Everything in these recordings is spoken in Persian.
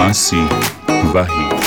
نانسی وحید.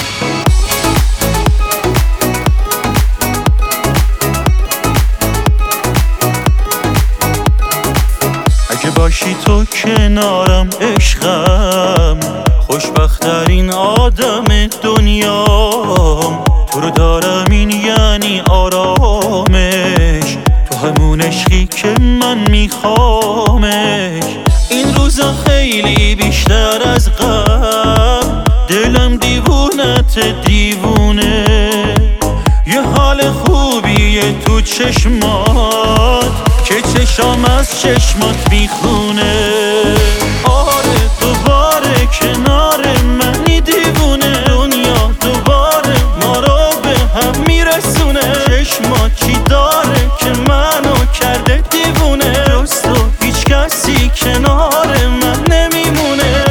اگه باشی تو کنارم عشقم، خوشبخت‌ترین آدم دنیام. تو رو دارم این یعنی آرامش، تو همون عشقی که من میخوامش. این روزا خیلی بیشتر از قبل، دلم دیوونت دیوونه. یه حال خوبیه تو چشمات که چشام از چشمات میخونه. آره دوباره کنار منی دیوونه، دنیا دوباره ما رو به هم میرسونه. چشمات چی داره که منو کرده دیوونه، جز تو هیچ کسی کنار من نمیمونه.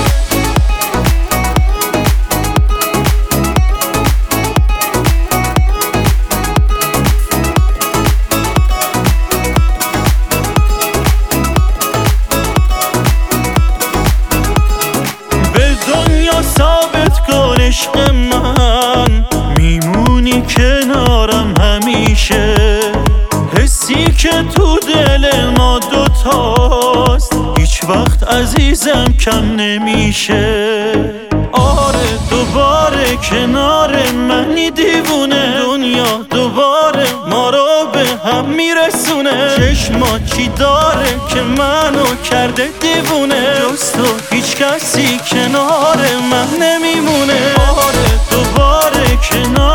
ثابت کن عشق من، میمونی کنارم همیشه. حسی که تو دل ما دوتاست هیچ وقت عزیزم کم نمیشه. آره دوباره کنار منی دیوونه، دنیا دوباره ما رو به هم میرسونه. چشمات چی داره که منو کرده دیوونه، جز تو هیچ کسی کنار من نمیمونه. آره دوباره کنار